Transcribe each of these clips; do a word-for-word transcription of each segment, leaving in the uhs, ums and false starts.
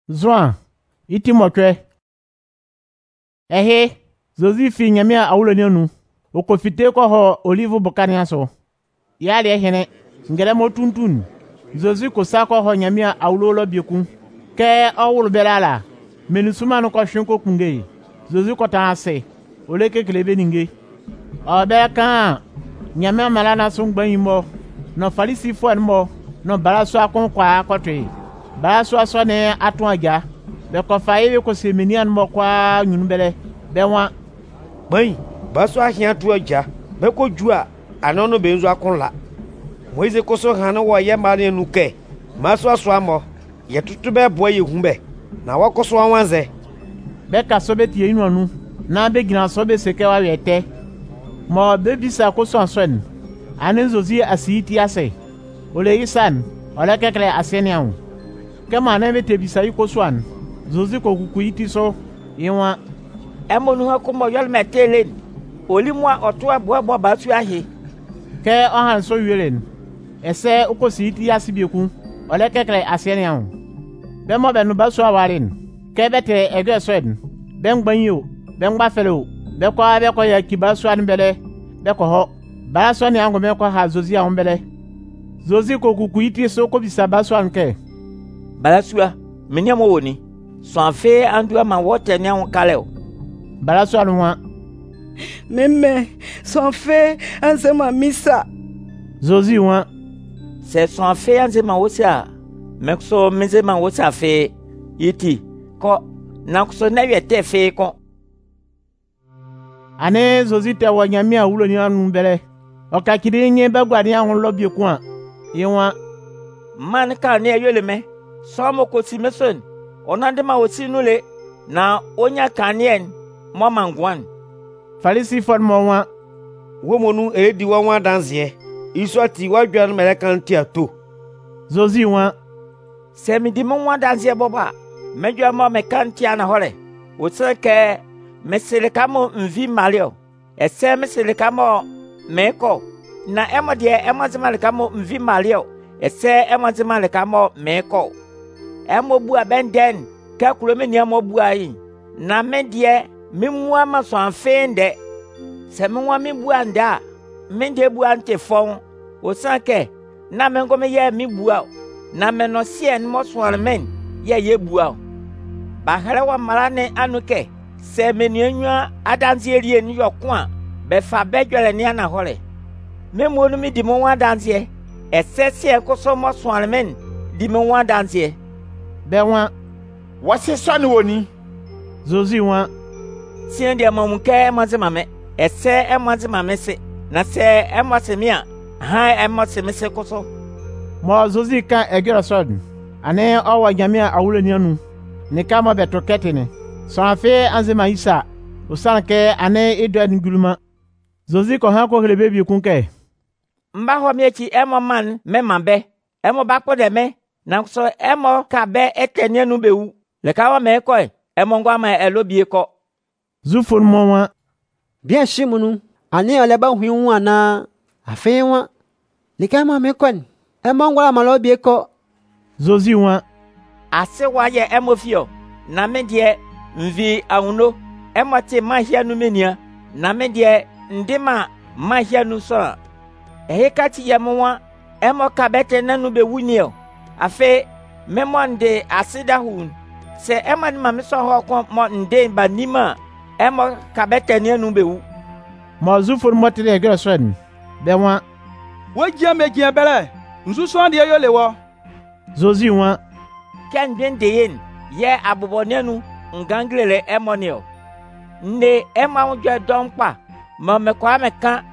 Zwan, iti motwe. Ehe, zozi fi nyamia awulo nyonu. Okofite ko ho olive bokania so. Ya le hene, ngere mo tuntun. Zozi ko sa ko ho nyamia awulo lo bieku. Ke awulo belala. Menusuma no ko hwenko kunge. Zozi ko ta ase. Ole ke klebe ninge. Obe kan nyamia malana so ngban yimo. No falisi fo mo, no balaso akon kwa akotwe. Balaso aso ne atun aja. Be ko faye ko semenian mo kwa nyunbele. Be wa Mãe, baso ahia tu aja. Be ko jua anono benzo akon la. Moize ko so hana wo ye mare nu ke. Maso aso amo. Ye tutu be boye humbe. Na wo ko so wanze. Be ka so be tie inu anu. Na be gina so be seke wa wete. Mo be bisa ko so answen. Anen zozi asiti ase. Ole isan, ole kekle aseniaun. Kema na be te bisa iko swan. Zozi ko kukuiti so iwa. Emonu ha ko mo yol metelen. Oli mo oto abo abo ba tu ahe. Ke ohan so yelen. Ese ukositi asibieku. Ole kekle aseniaun. Be mo be no ba so awarin. Ke bete ege sweden. Be ngbanyo, be ngba felo. Be ko be ko ya kibaso an bele. Be ko ho. Ba so ni ango me ko ha zozi a ombele. Zozi ko kukuiti so ko bisa ba so anke. Balasua, menya mo woni. So anfe andua ma wote ne an kaleo. Balaso anwa. Meme, so anfe anse ma misa. Zozi wa. Se so anfe anse ma wosa. Mekso meze ma wosa fe. Iti ko na so na yete fe ko. Ane zozi te wa nyamia wulo ni anu bele. Oka kidi nye bagwadi an lobby kwa. Yewa man ka ne yele me. So mo ko si meson. Onande ma wosi nule na onya kanien mo mangwan. Falisi fon mo wa. Wo monu e di wa wa danzie. Iso ti wa dwan mere kan ti ato. Zozi wa. Se mi di mo wa danzie boba. Mejo mo me kan ti ana hore. O se ke mesele kamo mvi malio. Ese mesele kamo meko. Na emo die emo zimale kamo mvi malio. Ese emo zimale kamo meko. Emo bua benden ka kulome ni emo bua yi na me de me mua ma so anfende se me wa me bua nda me de bua nte fon o sanke na me ngome ye me bua na me no sie en mo so men ye ye bua ba hare wa marane anuke se me ni anwa adanze rie ni yokwa be fa bedwele ni ana hore me mo no me di mo wa danze esese ko so mo so men di me wa danze Be wa. Wase sani woni. Zozi wa. Sien dia mamuke emaze mame. Ese emaze mame se. Na se emase mia. Ha emase mese koso. Mo zozi ka egera sodin. Ane owa nyamia awulo ni anu. Ni kama beto ketene. So afe anze maisa. Usanke ane idwa nguluma. Zozi ko ha ko hlebe bi kunke. Mba ho miechi emo man me mambe. Emo bakpo de me. Na so emo ka be etenie nu bewu le ka wa me ko emo ngwa ma elobie ko Zufon mo wa bien shimunu ani ole ba hwi wu ana afi wa le ka ma me ko emo ngwa ma lobie ko Zozi wa ase wa ye emo fio na me de mvi awuno emo te ma hia nu menia na me de ndima ma hia nu so e ka ti ye mo wa emo ka bete nanu bewu ni o afe memonde asida hun se emani mame so ho ko mo nde ba nima emo kabete ne nu bewu mo zufon motere egera swen be wa Wo jia me jia bele. Nsu so ande yo lewo. Zozi wa. ken den deyen ye abobonenu nganglele emonio nne ema unje dompa mo me kwa me kan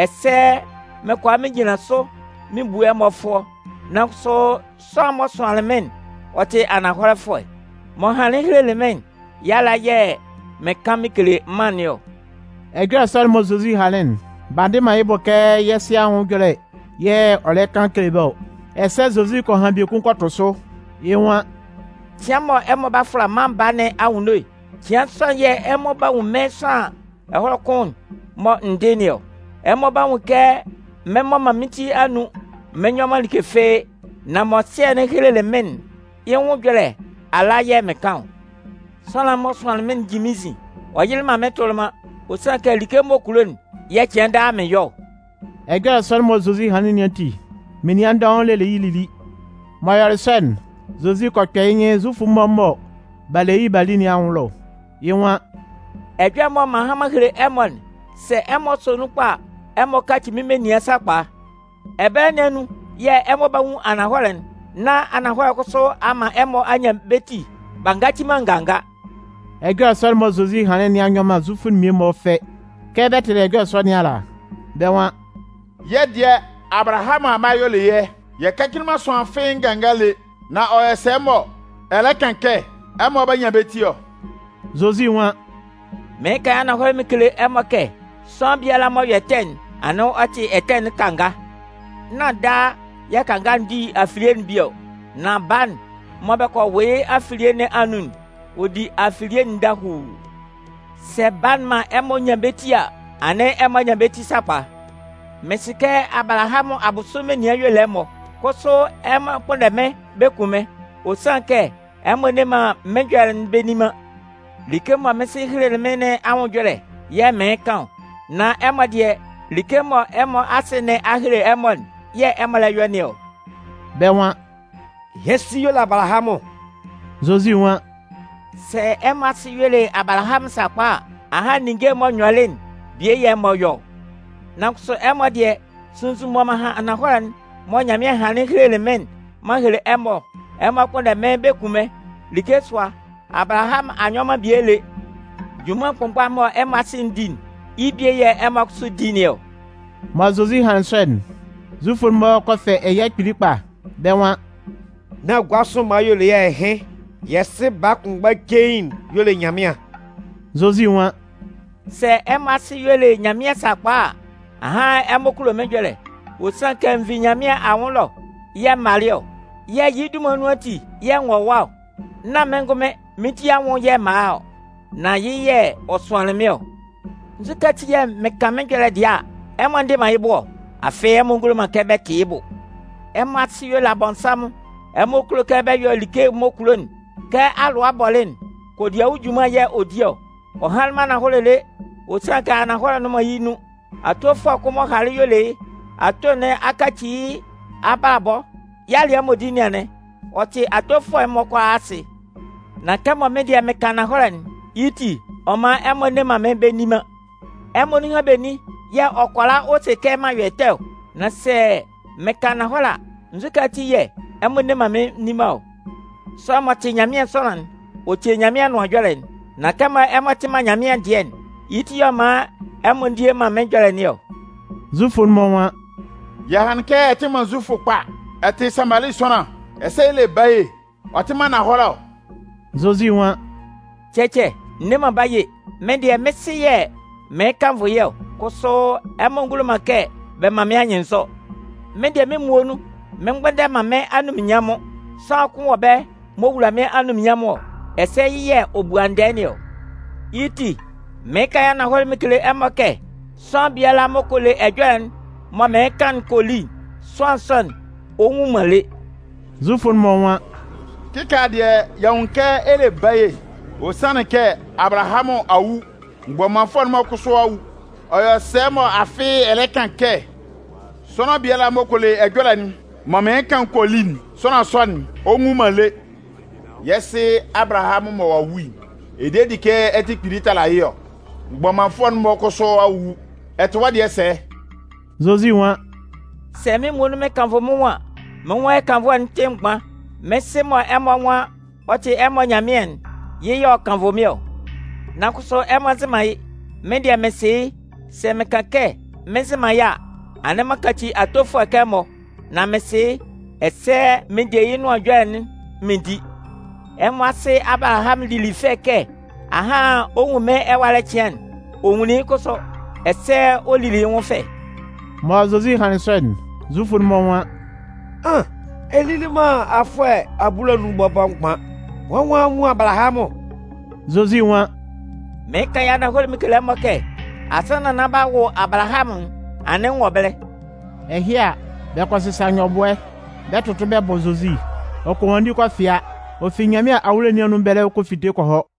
ese me kwa me gina so mi bu emofo na so so mo so almen ote anahore fo mo hale hele men yala ye me kamikele manio Egera sal mo zozi halen bande ma ibo ke yesi ahun gele ye ole kan kelebo ese zozi ko han bi kun kotoso yewa tiamo emo ba fra mamba ne awunoi tia so ye emo ba wu mesa ehoro kon mo ndenio emo ba wu ke memo mamiti anu menyoma likefe na mo tie ne helele men ye wu gele ala ye me kan sala mo swan men jimizi o yilma me tolma o san ka like mo kulon ye tienda me yo Ega son mo Zozi haninyanti mini anda le le yilili mayar sen Zozi ko kyenye zufu momo baleyi balini anlo yiwa edwa mo mahama hire emon se emo sonu pa emo kachi mime ni asapa ebe nenu ye emo bawu anahoren na anahora ko so ama emo anya beti bangachi manganga Ega son mo Zozi hanen anyoma zufu mi mo fe kebe tere ega son yala bewa ye die Abraham amayole ye ye kakilma so afin gangale na oyesemo ele kanke emo banya betio Zozi wa me ka anahora mikele emo ke so biala mo yeten ano ati eten kanga na da ya kanga ndi afilien bio na ban mo be ko we afilien anun odi afilien dahu se ban ma emo nyabetia ane emo nyabeti sapa mesike Abraham abusume ni ayelemo koso ema podeme bekume osanke emo ne ma menjaren benima likemo mesihire mene awonjore ye me kan na emo de likemo emo asene ahire emon ye emo la yonio bewa Yesi yo la Abraham Zozi wa se emo asiyele Abraham sapa aha ninge mo nyolen bie ye mo yo na so emo de sunsu mo ma ha anahoran mo nyame ha ne hele men ma hele emo emo ko de men bekume likeswa Abraham anyoma biele juma pompa mo emo asindin ibie ye emo su dinio ma Zozi hansen zufu mo ko fe eya kiripa bewa na gwaso mayole ye he yesi bakungba kein yole nyamia Zozi wa se emo asiyele nyame sapa aha emokulo menjele osan kan vi nyame awonlo ye mario ye yidumonu ati ye nwowa na mengome miti awon ye mao na ye oswan meo nzukati ye mekamenjele dia emande mayibo afe emongulu makebe tibo emasiyo la bonsam emokulo kebe yo like mokulon ke alu abolen ko dia ujuma ye odio o halma na holele osan ka na hola no mayinu atofo komo hali yole atone akachi ababo yali amodini ane oti atofo emoko asi na kama media mekana holan iti oma emone ma membe nima emoni ngabeni ya okwala ose kema yetel na se mekana hola nzukati ye emone ma nima o so mati nyamia sonan oti nyamia no adwalen na kama emati ma nyamia dien iti yo ma emondie ma menjale niyo zufu mo wa yahan ke etima zufu pa eti samali sona esele baye otima na hola Zozi wa cheche nema baye mendie mesiye me kanvo ye koso emongulu make be ma me anyenso mendie memuonu mengbende ma me anum nyamo sa ku obe mowura me anum nyamo ese ye obuandeniyo iti meka ya na hol mikle emoke so biala mokole edwan mo mekan koli swanson ohun male zufu mo wa kika de yonke ele baye o sanke Abraham awu gboma fon mo kuso awu oyo semo afi ele kanke sono biala mokole edwan mo mekan kolin sona son ohun male yesi Abraham mo wawi ededike etikpirita la yo gboma fon mo ko so awu etwa de se Zozi wa se me monu me kanvo mo wa mo wa kanvo ntempa me se mo emo wa oti emo nyamien ye yo kanvo mi o na ko so emo zimai me dia me se se me kake me zima ya ane makati atofo kemo na me se ese me dia yinu adwan me di emo ase Abraham lili feke aha onwume ewale chien onwuni koso ese olili won fe ma Zozi hansen zufu mo wa ah elili ma afwe abula nu bobankpa won wa mu Abraham Zozi wa me ka ya na hol mikele moke asana na ba wo Abraham ane nwobele ehia be kwasisa nyobwe be tutu be bo Zozi okwandi kwa fia o fi nyame a awule ni onu bele ko fite ko ho